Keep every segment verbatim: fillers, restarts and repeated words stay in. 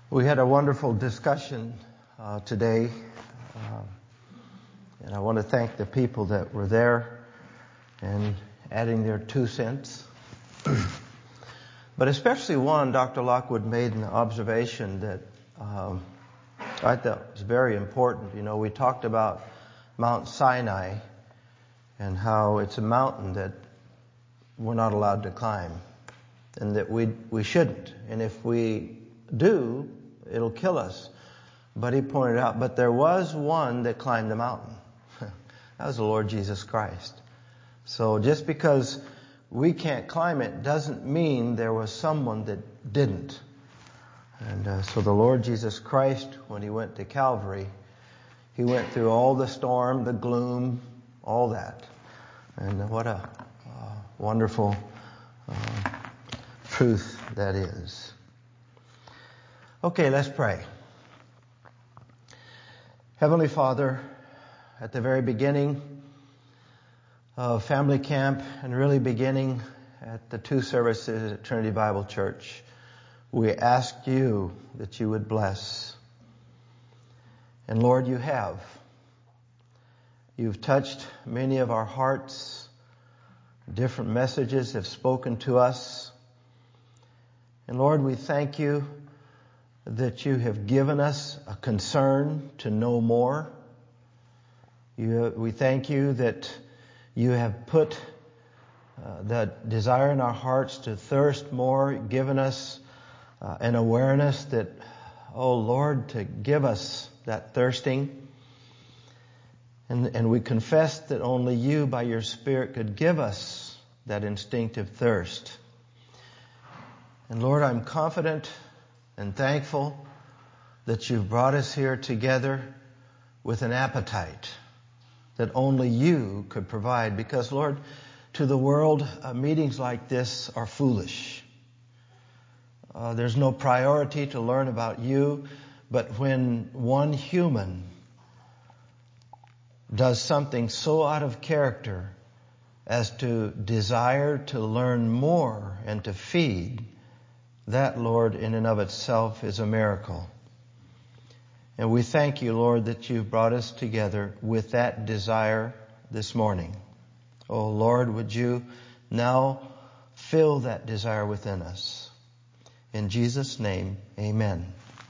We had a wonderful discussion uh, today, uh, and I want to thank the people that were there and adding their two cents. But especially one, Doctor Lockwood made an observation that um, I thought was very important. You know, we talked about Mount Sinai and how it's a mountain that we're not allowed to climb, and that we we shouldn't. And if we do, it'll kill us. But he pointed out, but there was one that climbed the mountain. That was the Lord Jesus Christ. So just because we can't climb it doesn't mean there was someone that didn't. And uh, so the Lord Jesus Christ, when he went to Calvary, he went through all the storm, the gloom, all that. And what a uh, wonderful uh, truth that is. Okay, let's pray. Heavenly Father, at the very beginning of family camp and really beginning at the two services at Trinity Bible Church, we ask you that you would bless. And Lord, you have. You've touched many of our hearts. Different messages have spoken to us. And Lord, we thank you that you have given us a concern to know more. You, we thank you that you have put uh, that desire in our hearts to thirst more, given us uh, an awareness that, oh Lord, to give us that thirsting. And, and we confess that only you by your Spirit could give us that instinctive thirst. And Lord, I'm confident and thankful that you've brought us here together with an appetite that only you could provide. Because, Lord, to the world, uh, meetings like this are foolish. Uh, there's no priority to learn about you, but when one human does something so out of character as to desire to learn more and to feed, that, Lord, in and of itself is a miracle. And we thank you, Lord, that you've brought us together with that desire this morning. Oh, Lord, would you now fill that desire within us. In Jesus' name, amen.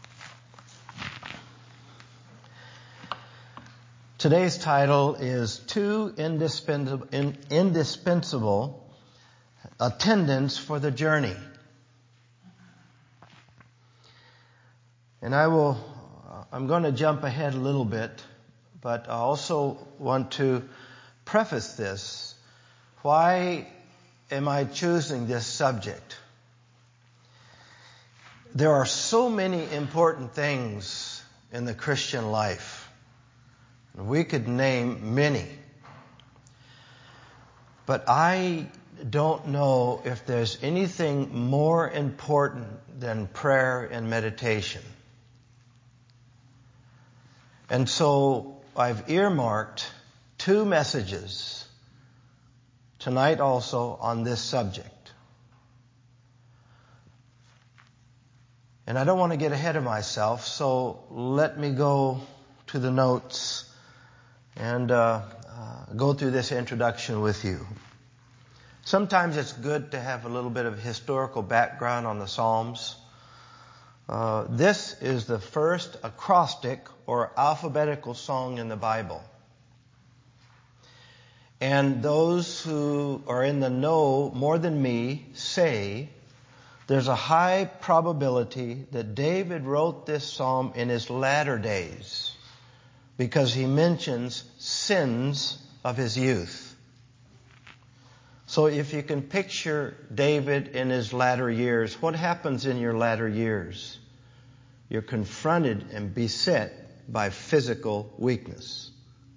Today's title is Two Indispensable, Indispensable Attendants for the Journey. And I will, I'm going to jump ahead a little bit, but I also want to preface this. Why am I choosing this subject? There are so many important things in the Christian life. We could name many. But I don't know if there's anything more important than prayer and meditation. And so I've earmarked two messages tonight also on this subject. And I don't want to get ahead of myself, so let me go to the notes and uh, uh, go through this introduction with you. Sometimes it's good to have a little bit of historical background on the Psalms. Uh, this is the first acrostic or alphabetical song in the Bible. And those who are in the know more than me say there's a high probability that David wrote this psalm in his latter days because he mentions sins of his youth. So if you can picture David in his latter years, what happens in your latter years? You're confronted and beset by physical weakness.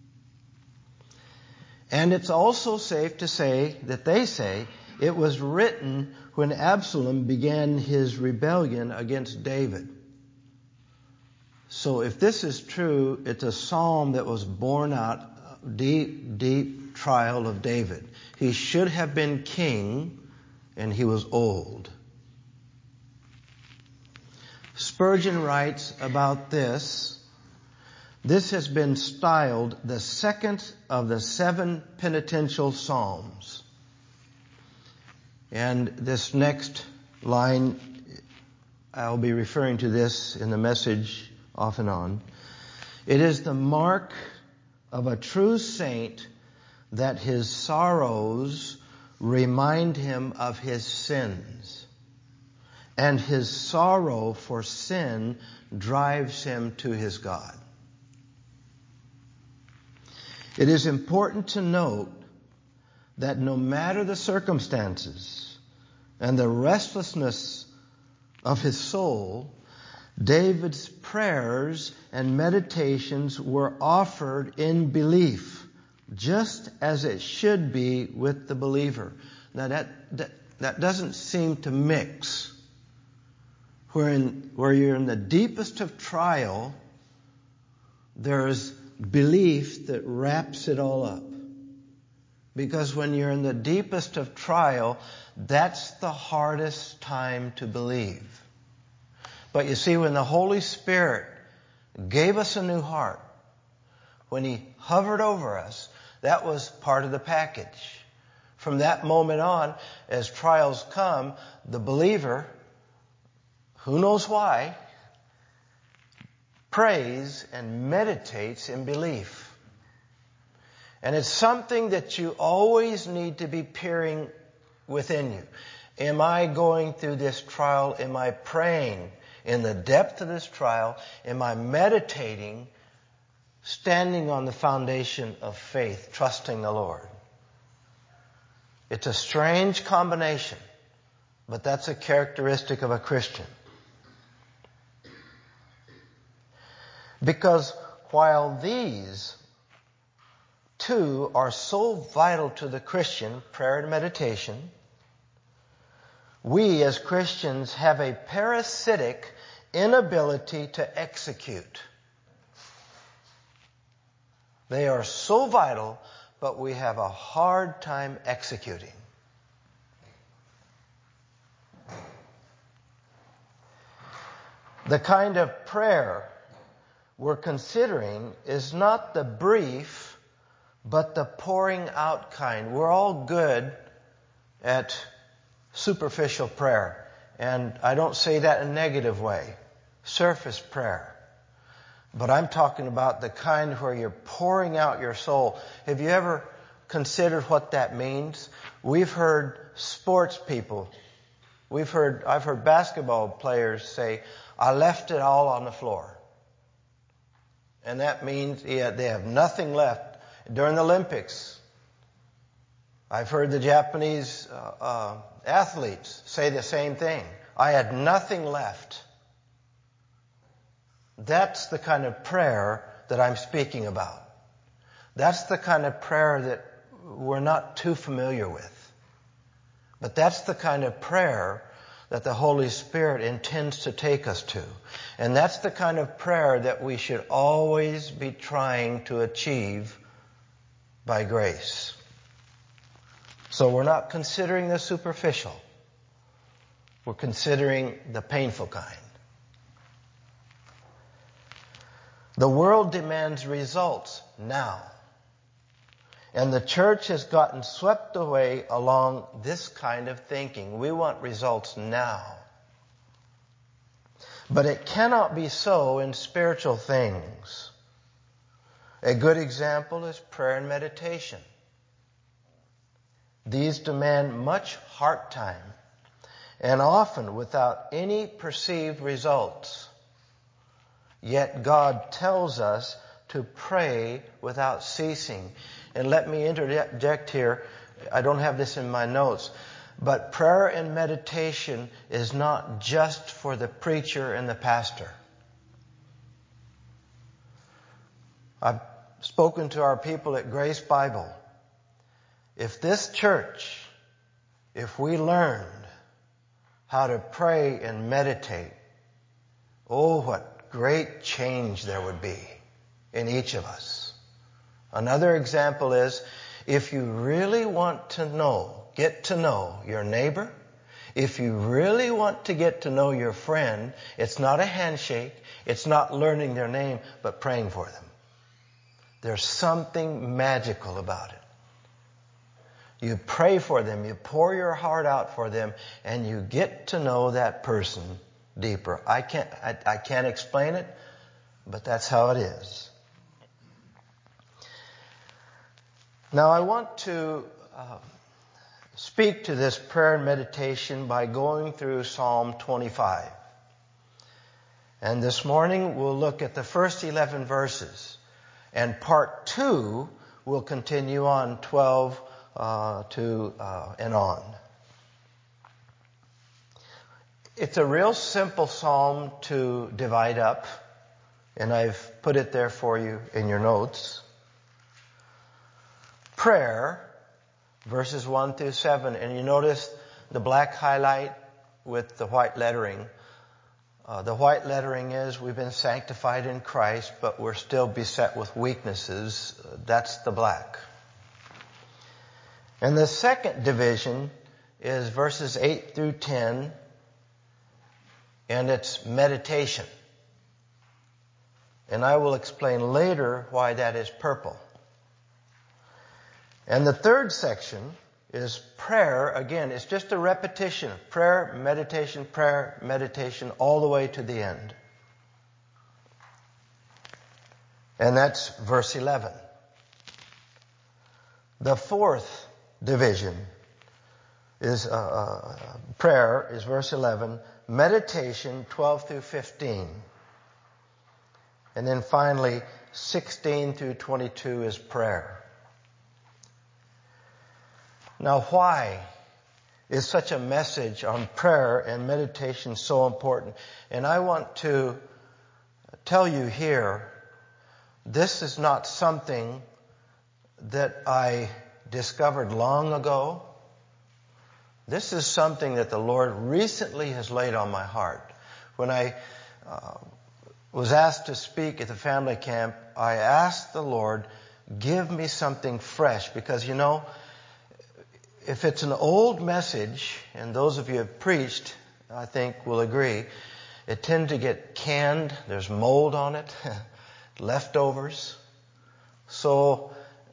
And it's also safe to say that they say it was written when Absalom began his rebellion against David. So if this is true, it's a psalm that was born out of deep, deep trial of David. He should have been king, and he was old. Spurgeon writes about this, this has been styled the second of the seven penitential psalms. And this next line, I'll be referring to this in the message off and on. It is the mark of a true saint that his sorrows remind him of his sins, and his sorrow for sin drives him to his God. It is important to note that no matter the circumstances and the restlessness of his soul, David's prayers and meditations were offered in belief, just as it should be with the believer. Now that that, that doesn't seem to mix. Where, in, where you're in the deepest of trial, there's belief that wraps it all up. Because when you're in the deepest of trial, that's the hardest time to believe. But you see, when the Holy Spirit gave us a new heart, when He hovered over us, that was part of the package. From that moment on, as trials come, the believer, who knows why, prays and meditates in belief. And it's something that you always need to be peering within you. Am I going through this trial? Am I praying in the depth of this trial? Am I meditating, standing on the foundation of faith, trusting the Lord? It's a strange combination, but that's a characteristic of a Christian. Because while these two are so vital to the Christian, prayer and meditation, we as Christians have a parasitic inability to execute. They are so vital, but we have a hard time executing. The kind of prayer we're considering is not the brief, but the pouring out kind. We're all good at superficial prayer. And I don't say that in a negative way. Surface prayer. But I'm talking about the kind where you're pouring out your soul. Have you ever considered what that means? We've heard sports people, we've heard, I've heard basketball players say, I left it all on the floor. And that means yeah, they have nothing left. During the Olympics, I've heard the Japanese uh, uh, athletes say the same thing. I had nothing left. That's the kind of prayer that I'm speaking about. That's the kind of prayer that we're not too familiar with. But that's the kind of prayer that the Holy Spirit intends to take us to. And that's the kind of prayer that we should always be trying to achieve by grace. So we're not considering the superficial. We're considering the painful kind. The world demands results now. And the church has gotten swept away along this kind of thinking. We want results now. But it cannot be so in spiritual things. A good example is prayer and meditation. These demand much heart time, and often without any perceived results. Yet God tells us to pray without ceasing. And let me interject here, I don't have this in my notes, but prayer and meditation is not just for the preacher and the pastor. I've spoken to our people at Grace Bible. If this church, if we learned how to pray and meditate, oh, what great change there would be in each of us. Another example is, if you really want to know, get to know your neighbor, If you really want to get to know your friend, it's not a handshake, it's not learning their name, but praying for them. There's something magical about it. You pray for them, you pour your heart out for them, and you get to know that person deeper. I can't, I, I can't explain it, but that's how it is. Now I want to uh, speak to this prayer and meditation by going through Psalm twenty-five. And this morning we'll look at the first eleven verses. And part two will continue on twelve uh, to uh, and on. It's a real simple psalm to divide up. And I've put it there for you in your notes. Prayer, verses one through seven. And you notice the black highlight with the white lettering. Uh, the white lettering is we've been sanctified in Christ, but we're still beset with weaknesses. Uh, that's the black. And the second division is verses eight through ten, and it's meditation. And I will explain later why that is purple. And the third section is prayer. Again, it's just a repetition of prayer, meditation, prayer, meditation, all the way to the end. And that's verse eleven. The fourth division is uh, uh, prayer is verse eleven, meditation twelve through fifteen. And then finally, sixteen through twenty-two is prayer. Now, why is such a message on prayer and meditation so important? And I want to tell you here, this is not something that I discovered long ago. This is something that the Lord recently has laid on my heart. When I uh, was asked to speak at the family camp, I asked the Lord, give me something fresh, because you know, if it's an old message, and those of you who have preached, I think will agree, it tends to get canned. There's mold on it, leftovers. So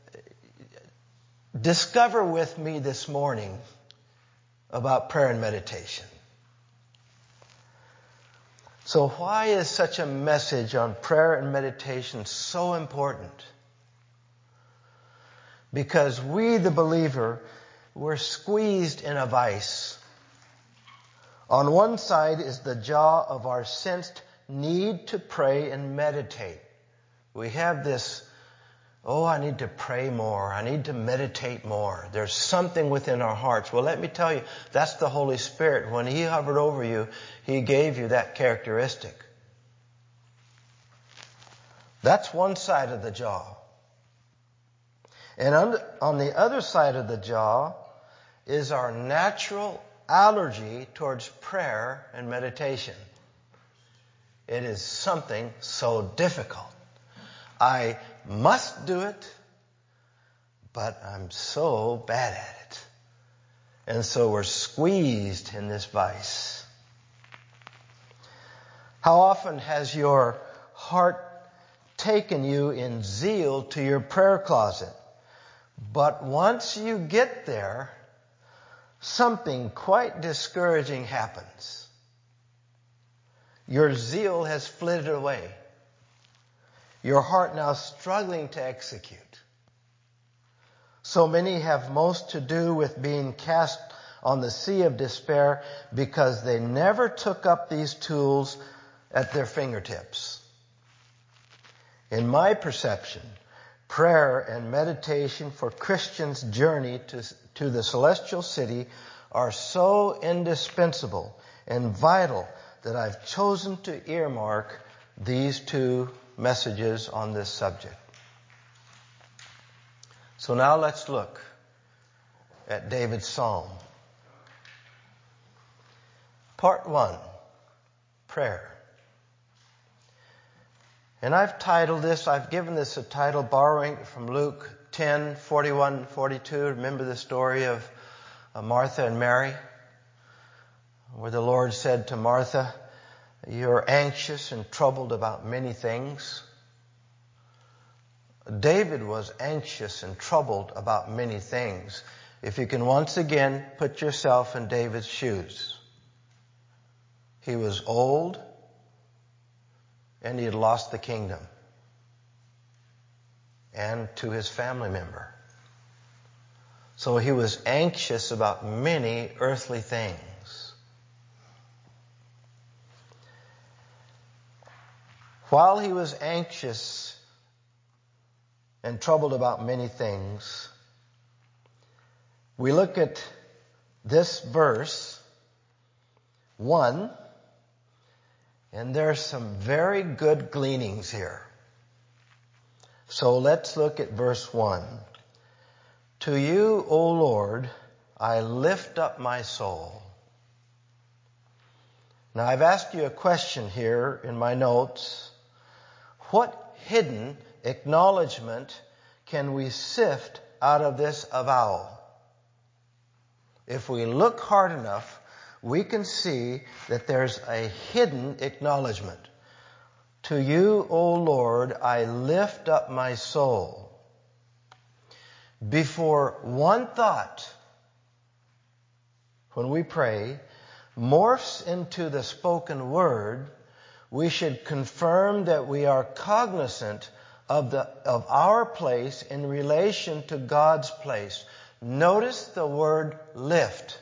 discover with me this morning about prayer and meditation. So why is such a message on prayer and meditation so important? Because we, the believer, we're squeezed in a vice. On one side is the jaw of our sensed need to pray and meditate. We have this, oh, I need to pray more. I need to meditate more. There's something within our hearts. Well, let me tell you, that's the Holy Spirit. When He hovered over you, He gave you that characteristic. That's one side of the jaw. And on the, on the other side of the jaw is our natural allergy towards prayer and meditation. It is something so difficult. I must do it, but I'm so bad at it. And so we're squeezed in this vice. How often has your heart taken you in zeal to your prayer closet? But once you get there, something quite discouraging happens. Your zeal has flitted away. Your heart now struggling to execute. So many have most to do with being cast on the sea of despair because they never took up these tools at their fingertips. In my perception, prayer and meditation for Christians' journey to, to the celestial city are so indispensable and vital that I've chosen to earmark these two messages on this subject. So now let's look at David's Psalm. Part one, prayer. And I've titled this, I've given this a title borrowing from Luke ten, forty-one, forty-two. Remember the story of Martha and Mary? where the Lord said to Martha, "You're anxious and troubled about many things." David was anxious and troubled about many things. If you can once again put yourself in David's shoes. He was old and he had lost the kingdom and to his family member. So he was anxious about many earthly things. While he was anxious and troubled about many things, we look at this verse one, and there's some very good gleanings here. So let's look at verse one. "To you, O Lord, I lift up my soul." Now I've asked you a question here in my notes. What hidden acknowledgement can we sift out of this avowal? If we look hard enough, we can see that there's a hidden acknowledgement. "To you, O Lord, I lift up my soul." Before one thought, when we pray, morphs into the spoken word, we should confirm that we are cognizant of the of our place in relation to God's place. Notice the word lift.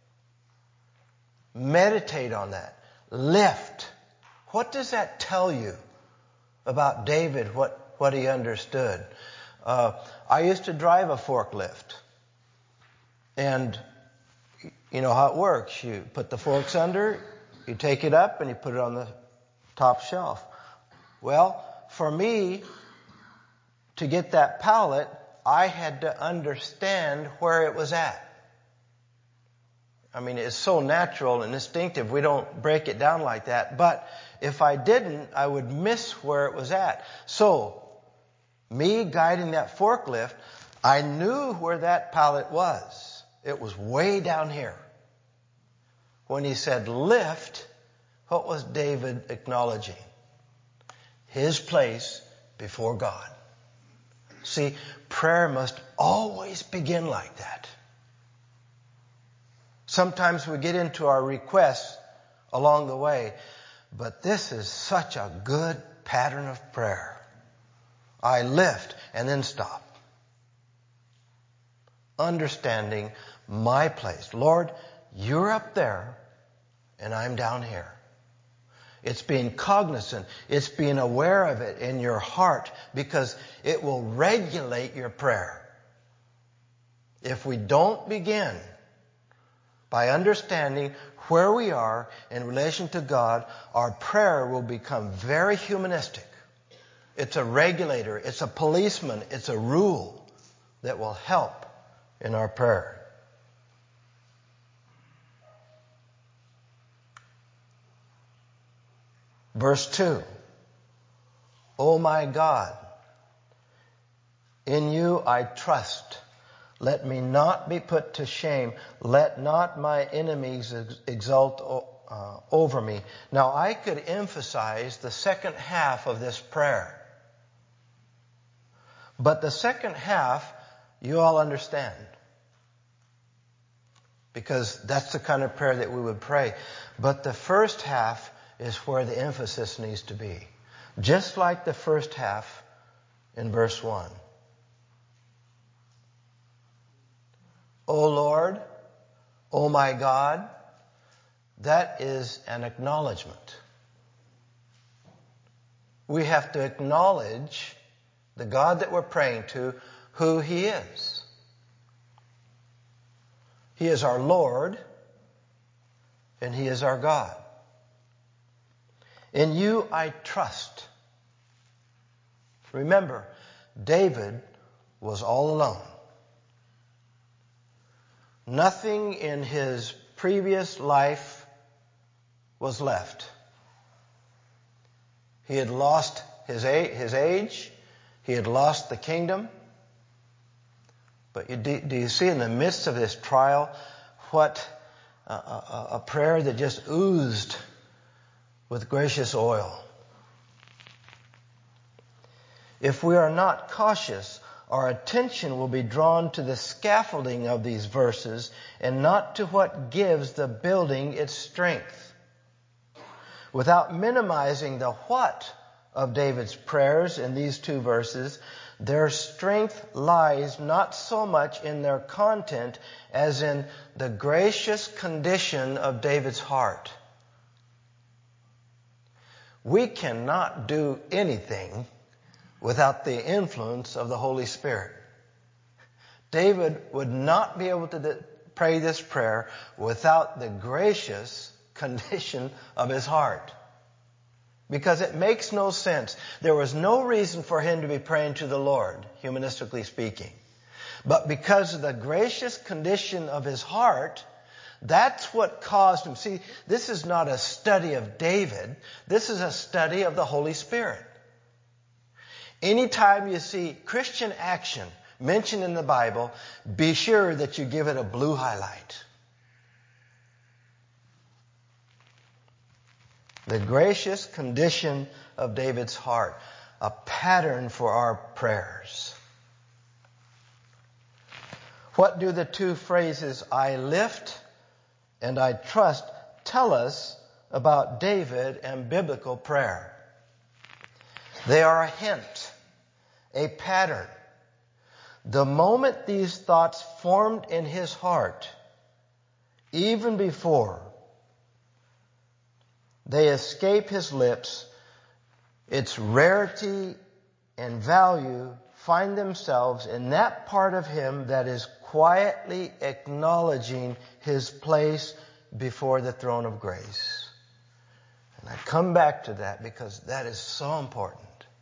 Meditate on that. Lift. What does that tell you about David, what, what he understood? Uh, I used to drive a forklift. And you know how it works. You put the forks under, you take it up, and you put it on the top shelf. Well, for me to get that pallet, I had to understand where it was at. I mean, it's so natural and instinctive. We don't break it down like that. But if I didn't, I would miss where it was at. So, me guiding that forklift, I knew where that pallet was. It was way down here. When he said lift, what was David acknowledging? His place before God. See, prayer must always begin like that. Sometimes we get into our requests along the way, but this is such a good pattern of prayer. I lift and then stop. Understanding my place. Lord, you're up there and I'm down here. It's being cognizant. It's being aware of it in your heart because it will regulate your prayer. If we don't begin by understanding where we are in relation to God, our prayer will become very humanistic. It's a regulator. It's a policeman. It's a rule that will help in our prayer. Verse two. O my God, in you I trust. Let me not be put to shame. Let not my enemies exult uh, over me. Now I could emphasize the second half of this prayer. But the second half, you all understand. Because that's the kind of prayer that we would pray. But the first half is where the emphasis needs to be. Just like the first half in verse one. O Lord, O my God, that is an acknowledgement. We have to acknowledge the God that we're praying to, who He is. He is our Lord, and He is our God. In you I trust. Remember, David was all alone. Nothing in his previous life was left. He had lost his age. He had lost the kingdom. But you, do, do you see in the midst of this trial what a, a, a prayer that just oozed with gracious oil. If we are not cautious, our attention will be drawn to the scaffolding of these verses and not to what gives the building its strength. Without minimizing the what of David's prayers in these two verses, their strength lies not so much in their content as in the gracious condition of David's heart. We cannot do anything without the influence of the Holy Spirit. David would not be able to pray this prayer without the gracious condition of his heart. Because it makes no sense. There was no reason for him to be praying to the Lord, humanistically speaking. But because of the gracious condition of his heart, that's what caused him. See, this is not a study of David. This is a study of the Holy Spirit. Anytime you see Christian action mentioned in the Bible, be sure that you give it a blue highlight. The gracious condition of David's heart, a pattern for our prayers. What do the two phrases, I lift and I trust, tell us about David and biblical prayer? They are a hint, a pattern. The moment these thoughts formed in his heart, even before they escape his lips, its rarity and value find themselves in that part of him that is quietly acknowledging his place before the throne of grace. And I come back to that because that is so important.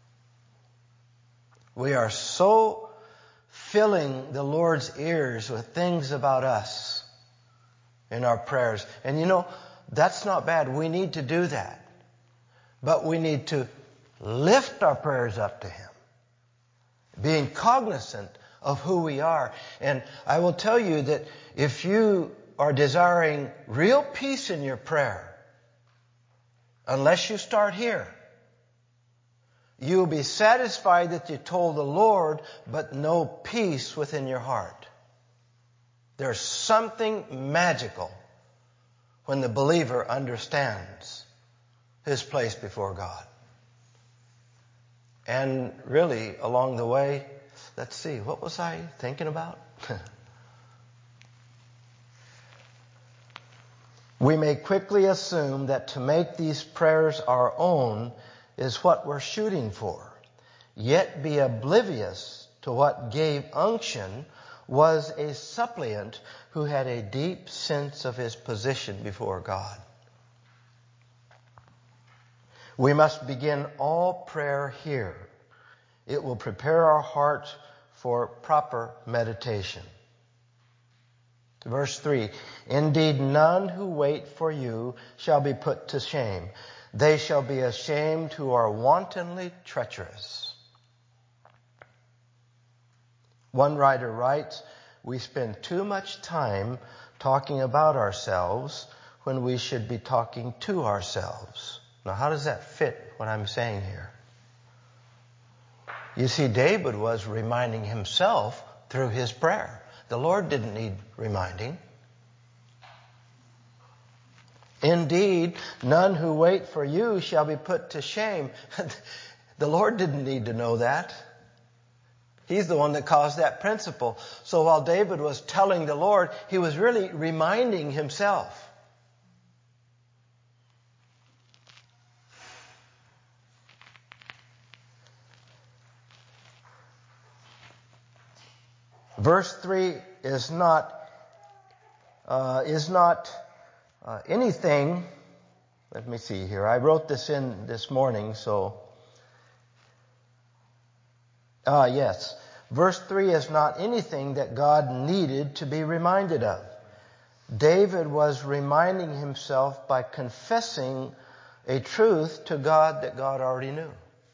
We are so filling the Lord's ears with things about us in our prayers. And you know, that's not bad. We need to do that. But we need to lift our prayers up to Him, being cognizant of who we are. And I will tell you that if you are desiring real peace in your prayer, unless you start here, you'll be satisfied that you told the Lord, but no peace within your heart. There's something magical when the believer understands his place before God. And really, along the way, let's see, what was I thinking about? We may quickly assume that to make these prayers our own is what we're shooting for, yet be oblivious to what gave unction was a suppliant who had a deep sense of his position before God. We must begin all prayer here. It will prepare our hearts for proper meditation. Verse three, indeed none who wait for you shall be put to shame. They shall be ashamed who are wantonly treacherous. One writer writes, we spend too much time talking about ourselves when we should be talking to ourselves. Now, how does that fit what I'm saying here? You see, David was reminding himself through his prayer. The Lord didn't need reminding. Indeed, none who wait for you shall be put to shame. The Lord didn't need to know that. He's the one that caused that principle. So while David was telling the Lord, he was really reminding himself. Verse three is not uh, is not uh, anything. Let me see here. I wrote this in this morning, so ah yes. Verse three is not anything that God needed to be reminded of. David was reminding himself by confessing a truth to God that God already knew.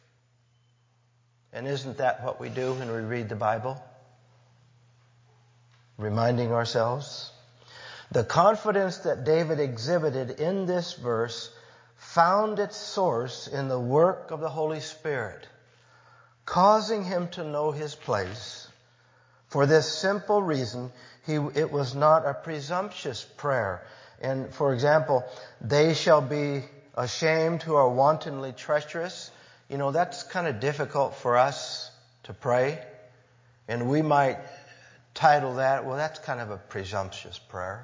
And isn't that what we do when we read the Bible? Reminding ourselves. The confidence that David exhibited in this verse found its source in the work of the Holy Spirit, causing him to know his place. For this simple reason, he, it was not a presumptuous prayer. And for example, they shall be ashamed who are wantonly treacherous. You know, that's kind of difficult for us to pray. And we might title that, well, that's kind of a presumptuous prayer.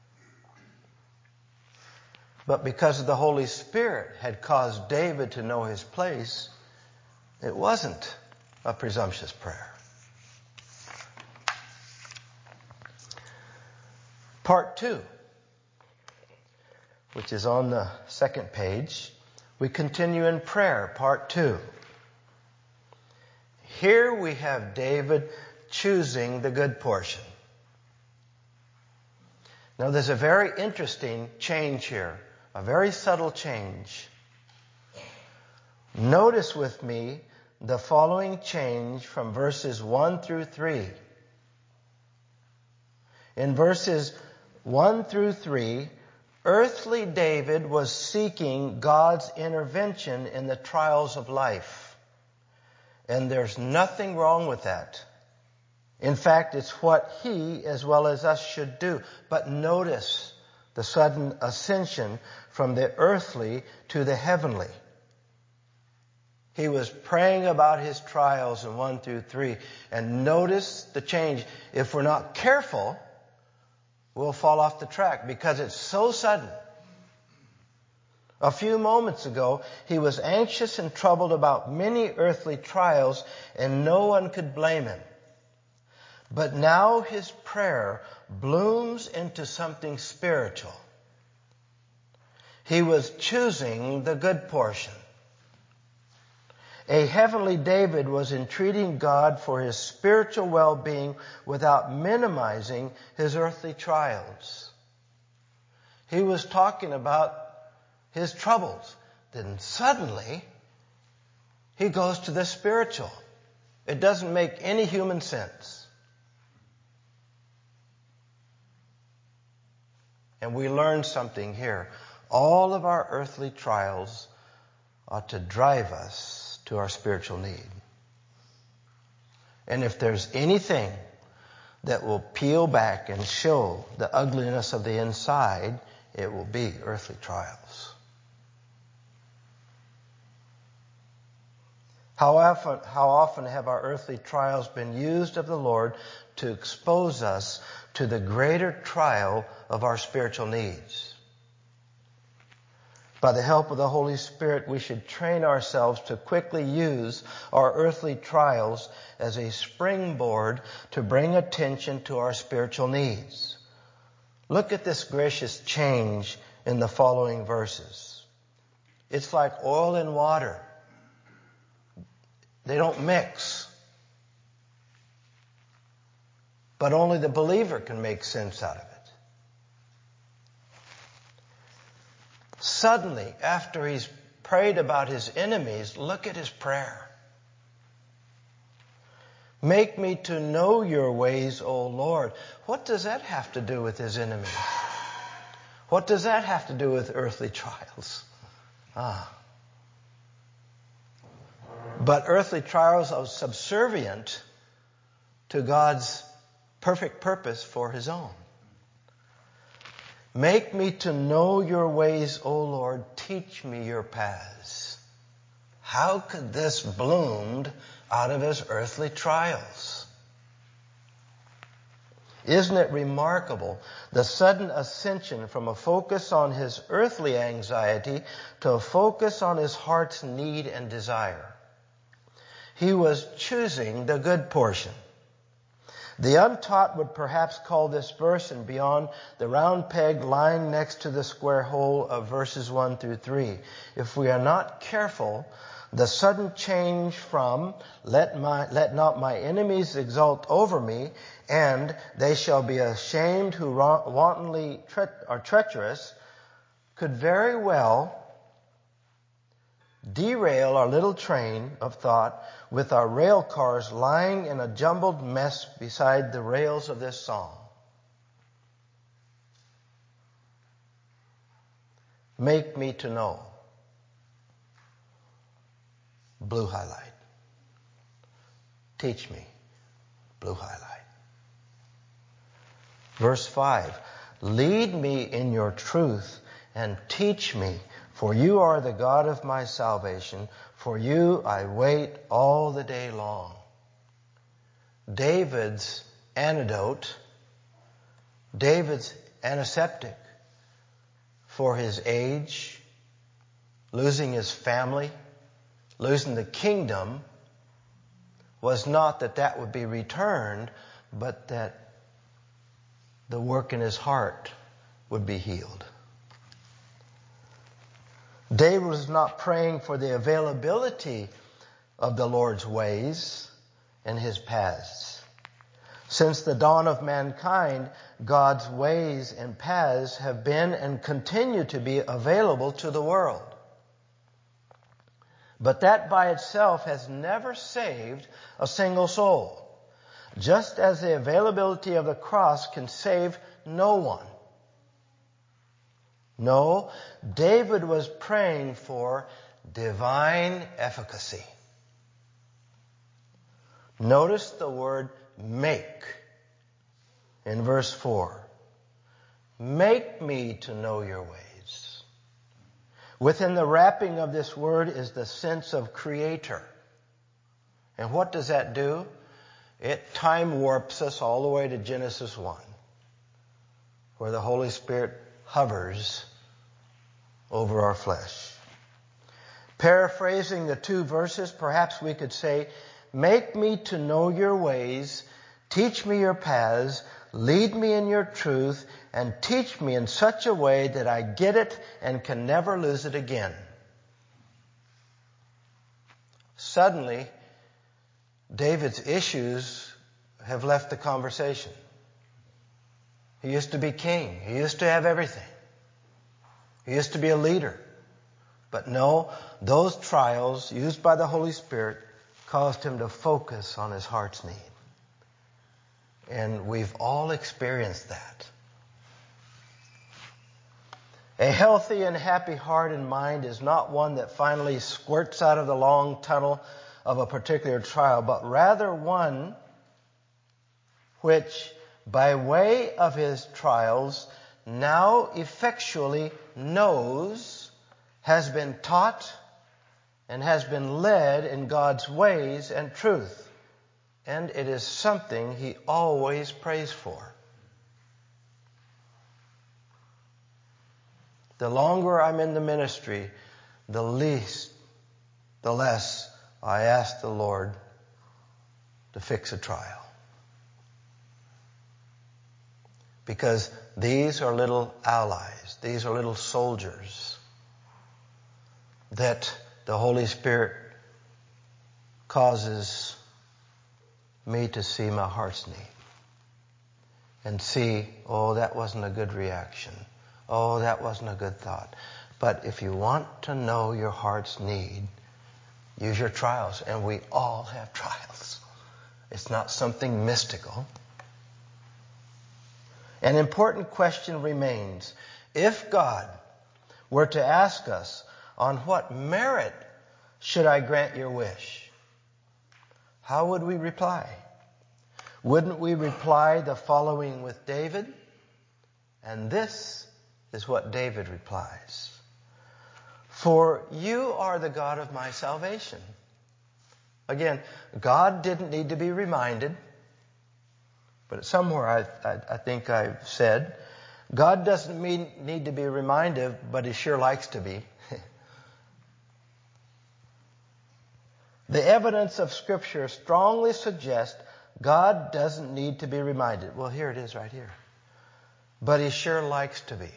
But because the Holy Spirit had caused David to know his place, it wasn't a presumptuous prayer. Part two, which is on the second page. We continue in prayer, part two. Here we have David choosing the good portion. Now there's a very interesting change here, a very subtle change. Notice with me the following change from verses one through three. In verses one through three, earthly David was seeking God's intervention in the trials of life. And there's nothing wrong with that. In fact, it's what he as well as us should do. But notice the sudden ascension from the earthly to the heavenly. He was praying about his trials in one through three. And notice the change. If we're not careful, we'll fall off the track because it's so sudden. A few moments ago, he was anxious and troubled about many earthly trials, and no one could blame him. But now his prayer blooms into something spiritual. He was choosing the good portion. A heavenly David was entreating God for his spiritual well-being without minimizing his earthly trials. He was talking about his troubles. Then suddenly, he goes to the spiritual. It doesn't make any human sense. And we learn something here. All of our earthly trials ought to drive us to our spiritual need. And if there's anything that will peel back and show the ugliness of the inside, it will be earthly trials. How often, how often have our earthly trials been used of the Lord to expose us to the greater trial of our spiritual needs? By the help of the Holy Spirit, we should train ourselves to quickly use our earthly trials as a springboard to bring attention to our spiritual needs. Look at this gracious change in the following verses. It's like oil and water. They don't mix. But only the believer can make sense out of it. Suddenly, after he's prayed about his enemies, look at his prayer. Make me to know your ways, O Lord. What does that have to do with his enemies? What does that have to do with earthly trials? Ah. But earthly trials are subservient to God's perfect purpose for his own. Make me to know your ways, O Lord. Teach me your paths. How could this bloomed out of his earthly trials? Isn't it remarkable, the sudden ascension from a focus on his earthly anxiety to a focus on his heart's need and desire? He was choosing the good portion. The untaught would perhaps call this verse and beyond the round peg lying next to the square hole of verses one through three. If we are not careful, the sudden change from let my let not my enemies exult over me and they shall be ashamed who wantonly tre- are treacherous could very well derail our little train of thought with our rail cars lying in a jumbled mess beside the rails of this song. Make me to know. Blue highlight. Teach me. Blue highlight. Verse five. Lead me in your truth and teach me, for you are the God of my salvation. For you I wait all the day long. David's antidote, David's antiseptic for his age, losing his family, losing the kingdom, was not that that would be returned, but that the work in his heart would be healed. David was not praying for the availability of the Lord's ways and his paths. Since the dawn of mankind, God's ways and paths have been and continue to be available to the world. But that by itself has never saved a single soul. Just as the availability of the cross can save no one. No, David was praying for divine efficacy. Notice the word make in verse four. Make me to know your ways. Within the wrapping of this word is the sense of creator. And what does that do? It time warps us all the way to Genesis one, where the Holy Spirit hovers over our flesh. Paraphrasing the two verses, perhaps we could say, make me to know your ways, teach me your paths, lead me in your truth, and teach me in such a way that I get it and can never lose it again. Suddenly, David's issues have left the conversation. He used to be king. He used to have everything. He used to be a leader. But no, those trials used by the Holy Spirit caused him to focus on his heart's need. And we've all experienced that. A healthy and happy heart and mind is not one that finally squirts out of the long tunnel of a particular trial, but rather one which, by way of his trials, now effectually knows, has been taught, and has been led in God's ways and truth. And it is something he always prays for. The longer I'm in the ministry, the least, the less I ask the Lord to fix a trial. Because these are little allies. These are little soldiers that the Holy Spirit causes me to see my heart's need. And see, oh, that wasn't a good reaction. Oh, that wasn't a good thought. But if you want to know your heart's need, use your trials. And we all have trials. It's not something mystical. An important question remains. If God were to ask us, on what merit should I grant your wish? How would we reply? Wouldn't we reply the following with David? And this is what David replies. For you are the God of my salvation. Again, God didn't need to be reminded. But somewhere I, I, I think I've said, God doesn't mean, need to be reminded, but he sure likes to be. The evidence of Scripture strongly suggests God doesn't need to be reminded. Well, here it is right here. But he sure likes to be.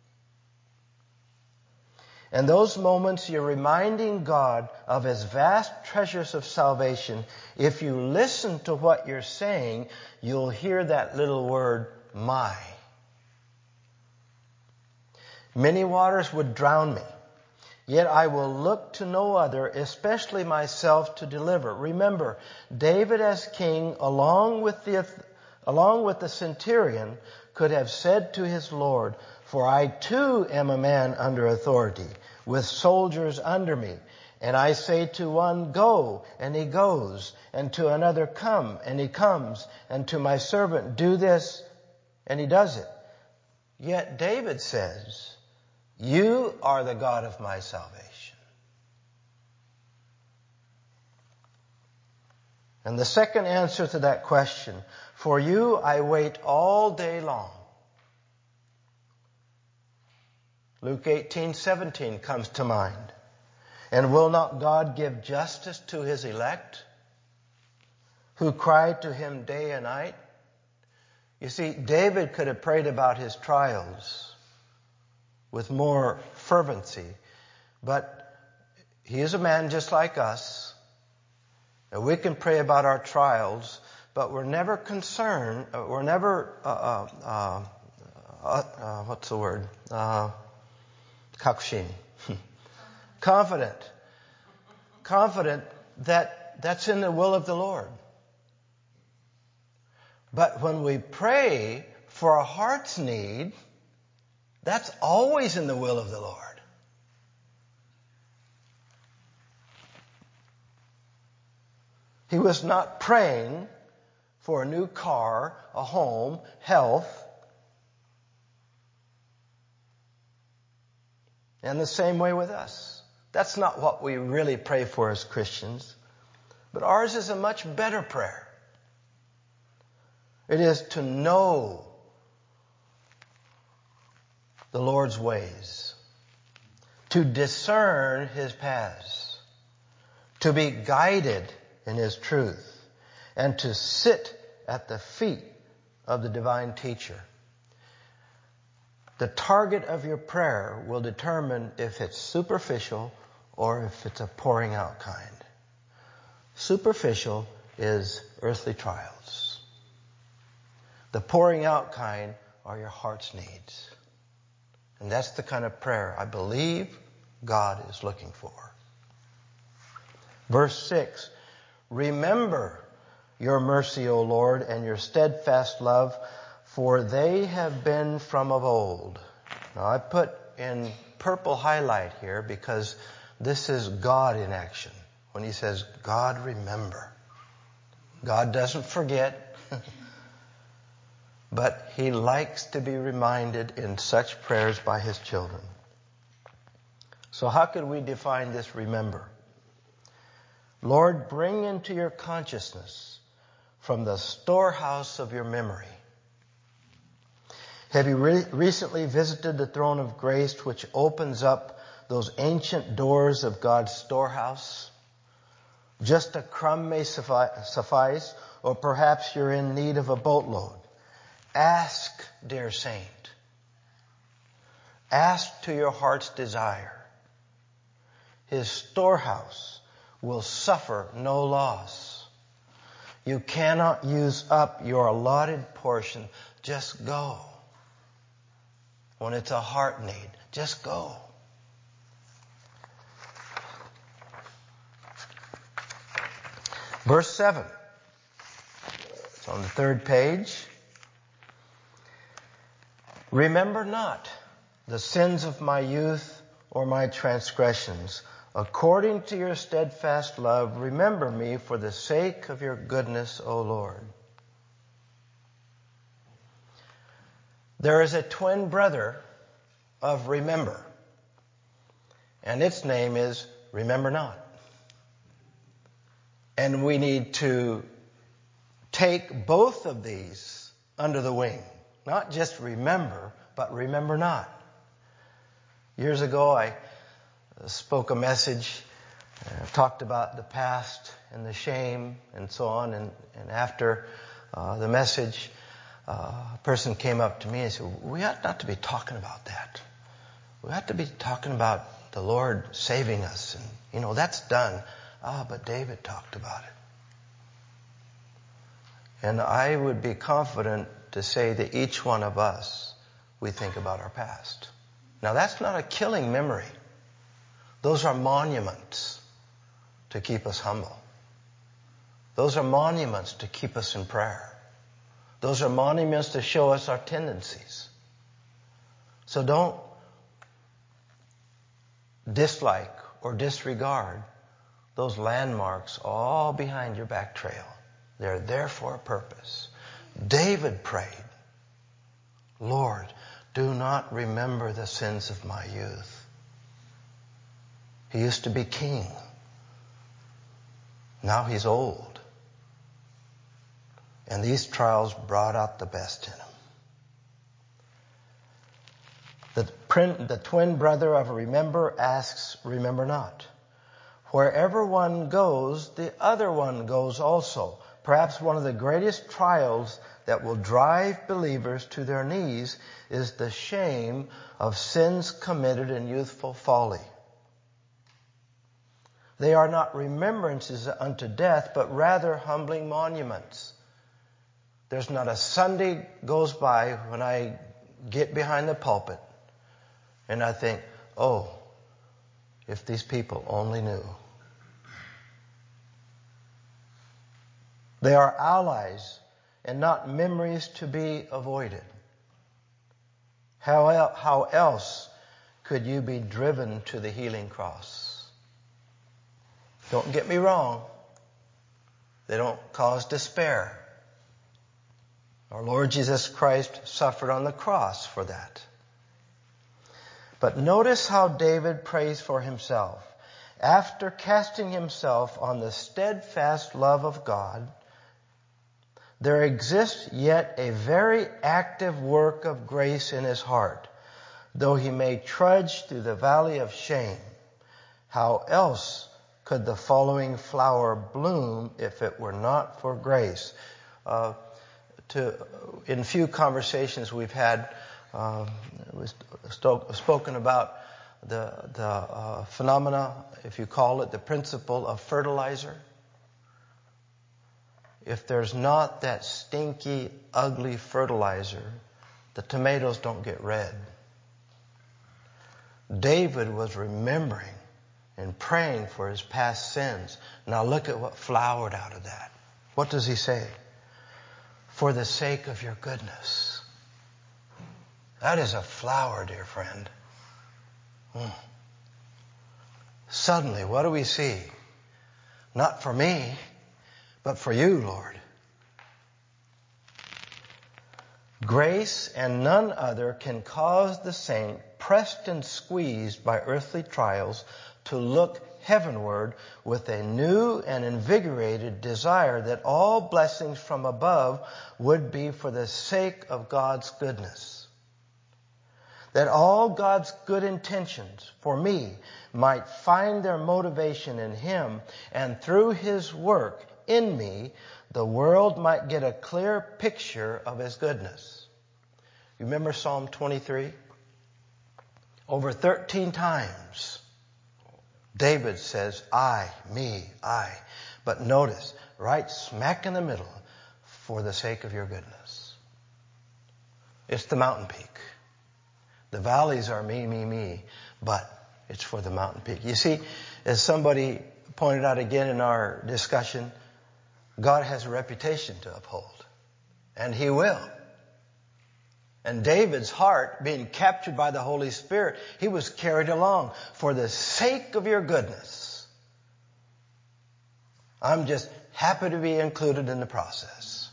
In those moments, you're reminding God of his vast treasures of salvation. If you listen to what you're saying, you'll hear that little word, my. Many waters would drown me. Yet I will look to no other, especially myself, to deliver. Remember, David as king, along with the, along with the centurion, could have said to his Lord, For I too am a man under authority, with soldiers under me. And I say to one, go, and he goes. And to another, come, and he comes. And to my servant, do this, and he does it. Yet David says, you are the God of my salvation. And the second answer to that question, for you I wait all day long. Luke eighteen seventeen comes to mind. And will not God give justice to his elect, who cry to him day and night? You see, David could have prayed about his trials with more fervency, but he is a man just like us. And we can pray about our trials, but we're never concerned, we're never, uh, uh, uh, uh, uh, what's the word? Uh, kakushin. Confident. Confident that that's in the will of the Lord. But when we pray for our heart's need, that's always in the will of the Lord. He was not praying for a new car, a home, health. And the same way with us. That's not what we really pray for as Christians. But ours is a much better prayer. It is to know the Lord's ways, to discern his paths, to be guided in his truth, and to sit at the feet of the divine teacher. The target of your prayer will determine if it's superficial or if it's a pouring out kind. Superficial is earthly trials. The pouring out kind are your heart's needs. And that's the kind of prayer I believe God is looking for. Verse six, remember your mercy, O Lord, and your steadfast love, for they have been from of old. Now I put in purple highlight here because this is God in action. When he says, God, remember. God doesn't forget. But he likes to be reminded in such prayers by his children. So how could we define this remember? Lord, bring into your consciousness from the storehouse of your memory. Have you re- recently visited the throne of grace which opens up those ancient doors of God's storehouse? Just a crumb may suffice, or perhaps you're in need of a boatload. Ask, dear saint. Ask to your heart's desire. His storehouse will suffer no loss. You cannot use up your allotted portion. Just go. When it's a heart need, just go. Verse seven. It's on the third page. Remember not the sins of my youth or my transgressions. According to your steadfast love, remember me for the sake of your goodness, O Lord. There is a twin brother of remember, and its name is remember not. And we need to take both of these under the wing. Not just remember, but remember not. Years ago, I spoke a message, uh, talked about the past and the shame and so on. And, and after uh, the message, uh, a person came up to me and said, we ought not to be talking about that. We ought to be talking about the Lord saving us. And, you know, that's done. Ah, but David talked about it. And I would be confident to say that each one of us, we think about our past. Now that's not a killing memory. Those are monuments to keep us humble. Those are monuments to keep us in prayer. Those are monuments to show us our tendencies. So don't dislike or disregard those landmarks all behind your back trail. They're there for a purpose. David prayed, Lord, do not remember the sins of my youth. He used to be king. Now he's old. And these trials brought out the best in him. The, print, the twin brother of remember asks, remember not. Wherever one goes, the other one goes also. Perhaps one of the greatest trials that will drive believers to their knees is the shame of sins committed in youthful folly. They are not remembrances unto death, but rather humbling monuments. There's not a Sunday goes by when I get behind the pulpit and I think, oh, if these people only knew. They are allies and not memories to be avoided. How, el- how else could you be driven to the healing cross? Don't get me wrong. They don't cause despair. Our Lord Jesus Christ suffered on the cross for that. But notice how David prays for himself. After casting himself on the steadfast love of God, there exists yet a very active work of grace in his heart, though he may trudge through the valley of shame. How else could the following flower bloom if it were not for grace? Uh, to, in few conversations we've had, uh, it was sto- spoken about the, the uh, phenomena, if you call it, the principle of fertilizer. If there's not that stinky, ugly fertilizer, the tomatoes don't get red. David was remembering and praying for his past sins. Now look at what flowered out of that. What does he say? For the sake of your goodness. That is a flower, dear friend. Mm. Suddenly, what do we see? Not for me, but for you, Lord. Grace and none other can cause the saint, pressed and squeezed by earthly trials, to look heavenward with a new and invigorated desire that all blessings from above would be for the sake of God's goodness. That all God's good intentions for me might find their motivation in Him, and through His work in me, the world might get a clear picture of His goodness. You remember Psalm twenty-three? Over thirteen times, David says, I, me, I. But notice, right smack in the middle, for the sake of your goodness. It's the mountain peak. The valleys are me, me, me, but it's for the mountain peak. You see, as somebody pointed out again in our discussion, God has a reputation to uphold, and He will. And David's heart, being captured by the Holy Spirit, he was carried along. For the sake of your goodness, I'm just happy to be included in the process.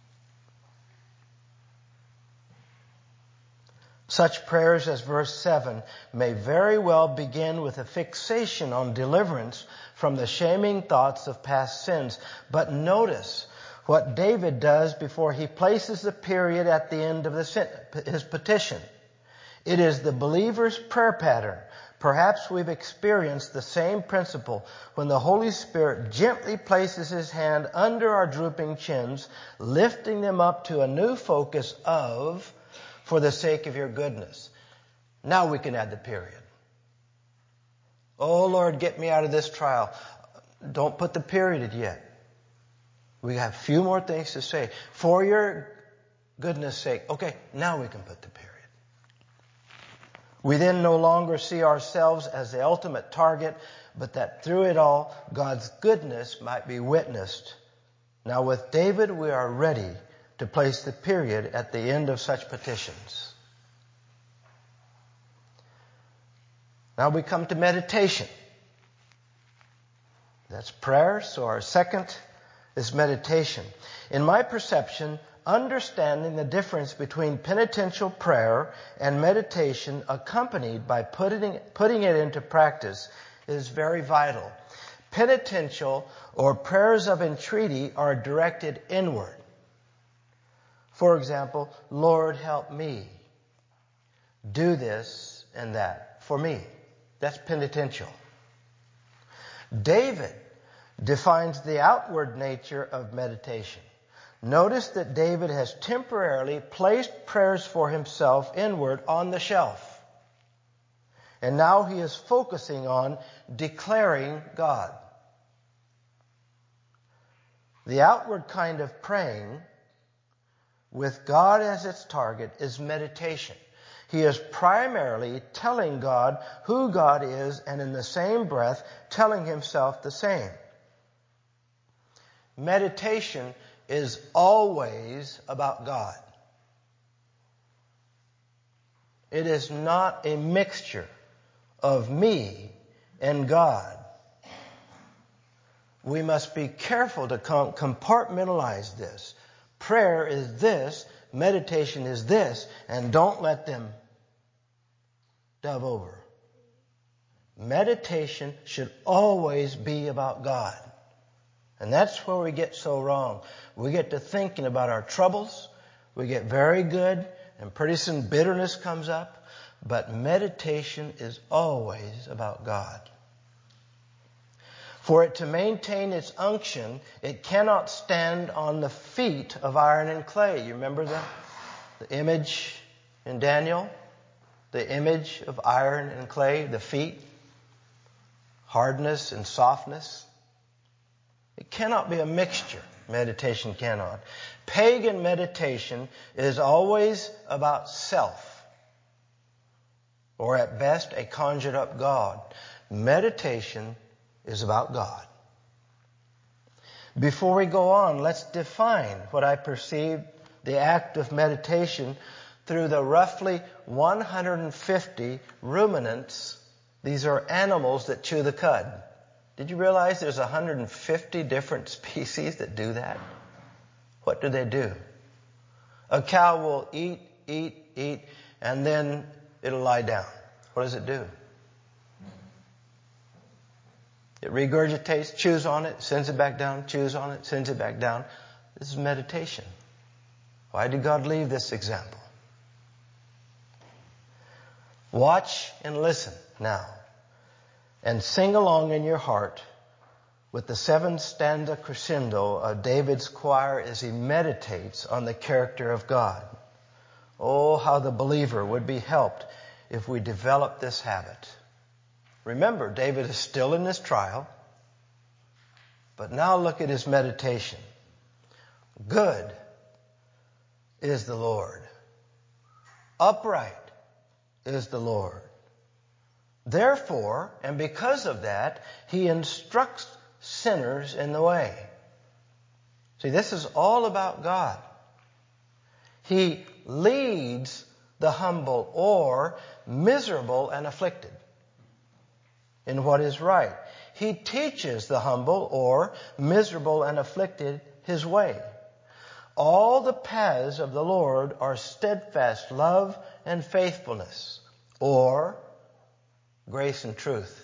Such prayers as verse seven may very well begin with a fixation on deliverance from the shaming thoughts of past sins. But notice what David does before he places the period at the end of the, his petition. It is the believer's prayer pattern. Perhaps we've experienced the same principle when the Holy Spirit gently places His hand under our drooping chins, lifting them up to a new focus of, for the sake of your goodness. Now we can add the period. Oh Lord, get me out of this trial. Don't put the period yet. We have a few more things to say. For your goodness sake. Okay, now we can put the period. We then no longer see ourselves as the ultimate target, but that through it all, God's goodness might be witnessed. Now with David, we are ready to place the period at the end of such petitions. Now we come to meditation. That's prayer, so our second is meditation. In my perception, understanding the difference between penitential prayer and meditation accompanied by putting, putting it into practice is very vital. Penitential or prayers of entreaty are directed inward. For example, Lord, help me. Do this and that for me. That's penitential. David defines the outward nature of meditation. Notice that David has temporarily placed prayers for himself inward on the shelf. And now he is focusing on declaring God. The outward kind of praying with God as its target is meditation. He is primarily telling God who God is and in the same breath telling himself the same. Meditation is always about God. It is not a mixture of me and God. We must be careful to compartmentalize this. Prayer is this, meditation is this, and don't let them dove over. Meditation should always be about God. And that's where we get so wrong. We get to thinking about our troubles, we get very good, and pretty soon bitterness comes up. But meditation is always about God. For it to maintain its unction, it cannot stand on the feet of iron and clay. You remember the, the image in Daniel? The image of iron and clay, the feet, hardness and softness. It cannot be a mixture. Meditation cannot. Pagan meditation is always about self, or at best a conjured up God. Meditation is about God. Before we go on, let's define what I perceive the act of meditation through the roughly one hundred fifty ruminants. These are animals that chew the cud. Did you realize there's one hundred fifty different species that do that? What do they do? A cow will eat, eat, eat, and then it'll lie down. What does it do? It regurgitates, chews on it, sends it back down, chews on it, sends it back down. This is meditation. Why did God leave this example? Watch and listen now, and sing along in your heart with the seven stanza crescendo of David's choir as he meditates on the character of God. Oh, how the believer would be helped if we develop this habit. Remember, David is still in this trial, but now look at his meditation. Good is the Lord. Upright is the Lord. Therefore, and because of that, he instructs sinners in the way. See, this is all about God. He leads the humble or miserable and afflicted in what is right. He teaches the humble or miserable and afflicted his way. All the paths of the Lord are steadfast love and faithfulness, or grace and truth,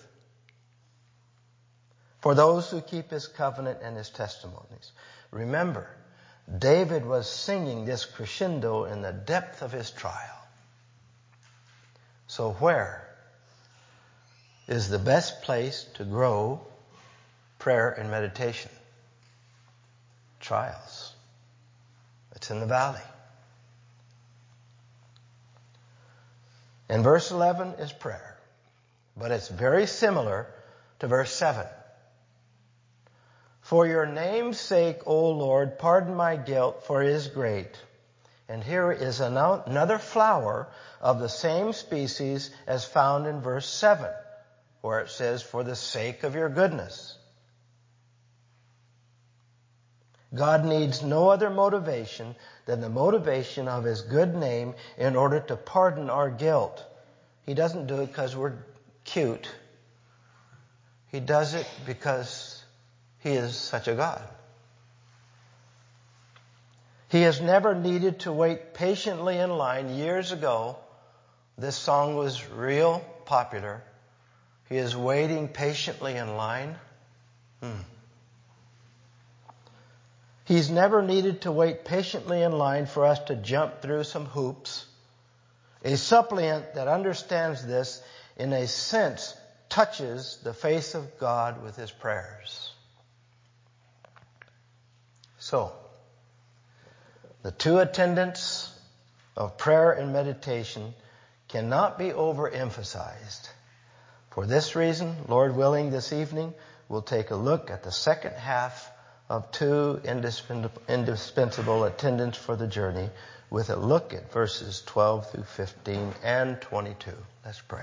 for those who keep his covenant and his testimonies. Remember, David was singing this crescendo in the depth of his trial. So where is the best place to grow prayer and meditation? Trials. It's in the valley. And verse eleven is prayer, but it's very similar to verse seven. For your name's sake, O Lord, pardon my guilt, for it is great. And here is another flower of the same species as found in verse seven, where it says, for the sake of your goodness. God needs no other motivation than the motivation of his good name in order to pardon our guilt. He doesn't do it because we're cute. He does it because He is such a God. He has never needed to wait patiently in line. Years ago, this song was real popular. He is waiting patiently in line. Hmm. He's never needed to wait patiently in line for us to jump through some hoops. A suppliant that understands this, in a sense, touches the face of God with his prayers. So, the two attendants of prayer and meditation cannot be overemphasized. For this reason, Lord willing, this evening we'll take a look at the second half of two indispensable, indispensable attendants for the journey, with a look at verses twelve through fifteen and twenty-two. Let's pray.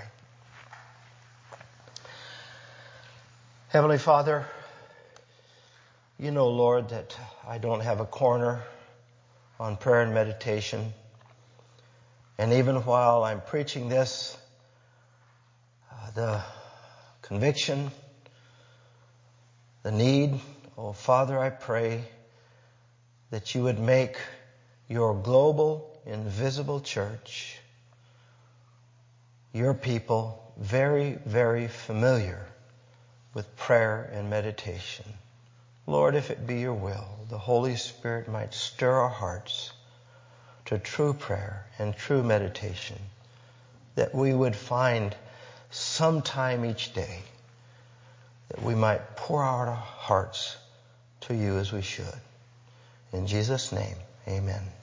Heavenly Father, you know, Lord, that I don't have a corner on prayer and meditation. And even while I'm preaching this, uh, the conviction, the need, oh Father, I pray that you would make your global, invisible church, your people, very, very familiar with prayer and meditation. Lord, if it be your will, the Holy Spirit might stir our hearts to true prayer and true meditation, that we would find some time each day that we might pour out our hearts to you as we should. In Jesus' name, amen.